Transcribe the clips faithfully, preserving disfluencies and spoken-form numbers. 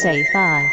say five.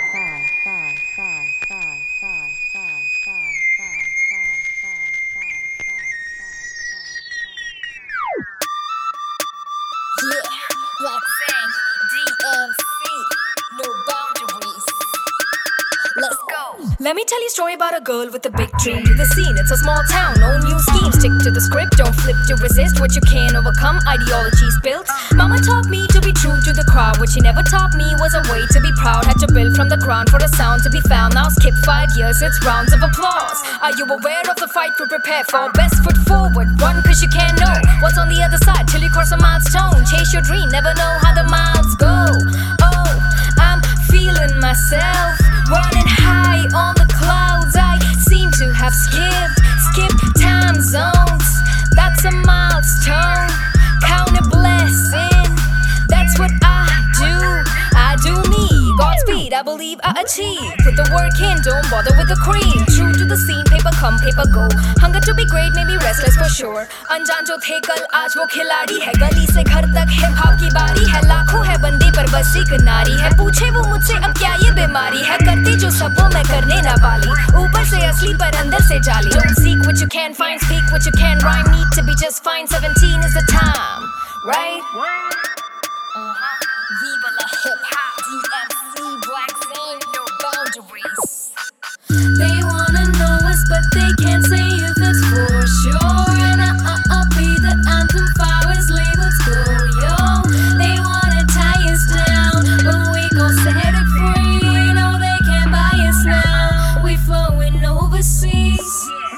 Yeah, Black Fang, D M C, no boundaries. Let's go. Let me tell you a story about a girl with a big dream. To the scene, it's a small town, no new schemes. Stick to the script, don't flip to resist what you can't overcome. Ideologies built. Mama taught me to be true to the crowd. What she never taught me was a way to be proud. Had to build from the ground for a sound to be found. Now skip five years, it's rounds of applause. Are you aware of the fight we prepare for? Best foot forward, run cause you can't know what's on the other side till you cross a milestone. Chase your dream, never know how the miles go. Oh, I'm feeling myself, running high on the clouds. I seem to have skipped, skipped time zones. That's a milestone, count a blessing. That's what I do, I do me. Godspeed, I believe I achieve. Put the work in, don't bother with the cream. True to the scene, paper come, paper go. Hunger to be great, made me restless for sure. अनजान जो थे कल आज वो खिलाड़ी है. गली से घर तक हिप हॉप की बारी है. लाखों है बंदे पर बस एक नारी है. पूछे वो मुझसे अब क्या ये बीमारी है. करती जो सब वो मैं करने ना वाली. ऊपर से असली पर अंदर से जाली. Don't seek what you can't find, speak what you can rhyme. Need to be just fine, seventeen is the time, right? Uh-huh. Viva la hip hop, D M C, Black Fang, no boundaries. They wanna know us, but they can't say if it's for sure. And I, I, I'll be the anthem far as labels go, yo. They wanna tie us down, but we gon' set it free. No, they can't buy us now. We flowing overseas.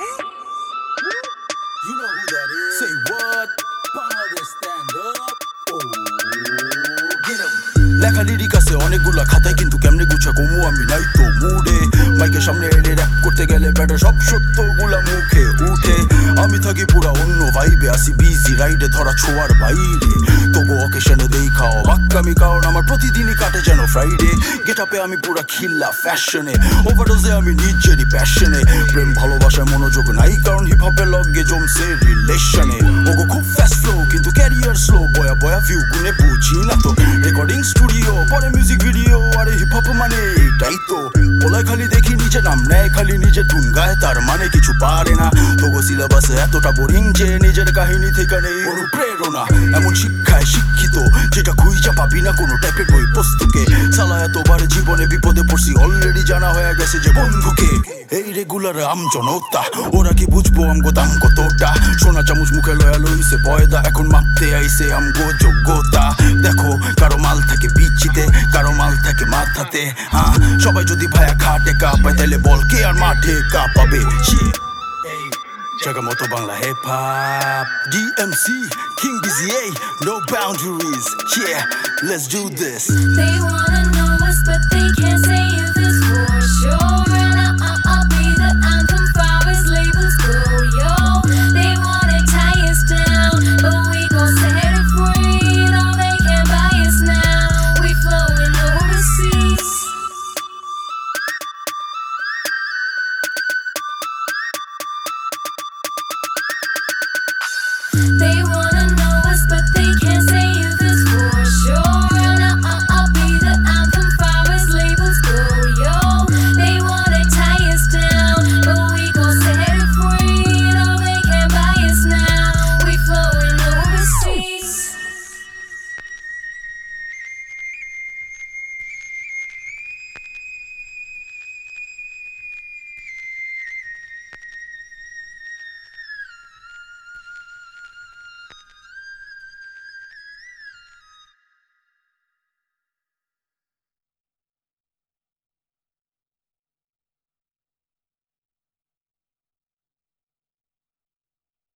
You know who that is. Say what? Bangladesh stand up. Oh, get 'em. লেখা lyric আছে অনেকগুলা খাতায় কিন্তু কেমনে গুছা কমু আমি নাই তো মুডে. মাইকের সামনে এলে র‍্যাপ করতে গেলে ব্যাটা সব সত্যগুলা মুখে উঠে. আমি থাকি পুরা অন্য ভাইবে, আসি বিজি রাইডে ধরা ছোঁয়ার বাইরে. তবু অকেশনে দেই খাও বাক্কামি, কারণ আমার প্রতিদিনই কাটে যেন ফ্রাইডে. গেট আপে আমি পুরা খিল্লা ফ্যাশনে, ওভারডোজে আমি নিজেরই প্যাশনে. প্রেম ভালোবাসায় মনোযোগ নাই, কারণ হিপ হপের লগে জমছে রিলেশনে. ওগো খুব ফাস্ট ফ্লো কিন্তু ক্যারিয়ার স্লো, বয়া বয়া ভিউ গুনে বুঝি না তো. রেকর্ডিং স্টুডিও পরে মিউজিক ভিডিও, আরে হিপ হপ মানে এটাই তো. বলায় খালি দেখি নিচে নাম নেয়, খালি নিজে টুন গায়, তার মানে কিছু পারে না. তবু সিলেবাসে এতটা বোরিং যে নিজের কাহিনী থেকে নেই অনুপ্রেরণা. এমন শিক্ষায় শিক্ষিত যেটা খুঁজা পাবি না কোনো টাইপের বই পুস্তকে. সালা এতবার জীবনে বিপদে পড়ছি, অলরেডি জানা হয়ে গেছে যে বন্ধুকে. এই রেগুলার আম জনতা, ওরা কি বুঝবো আমগো দাম কতটা. সোনা চামচ মুখে লয়া লইছে পয়দা, এখন মাপতে আইছে আমগো যোগ্যতা. দেখো কারো মাল থাকে বিচিতে, কারো মাল থাকে মাথাতে. হ্যাঁ সবাই যদি ভায়া খাটে কাঁপায়, তাইলে বল কে আর মাঠে কাঁপাবে. জায়গা মতো Bangla hip hop, D M C, King B Z A, no boundaries. Yeah, let's do this. They wanna know us, but they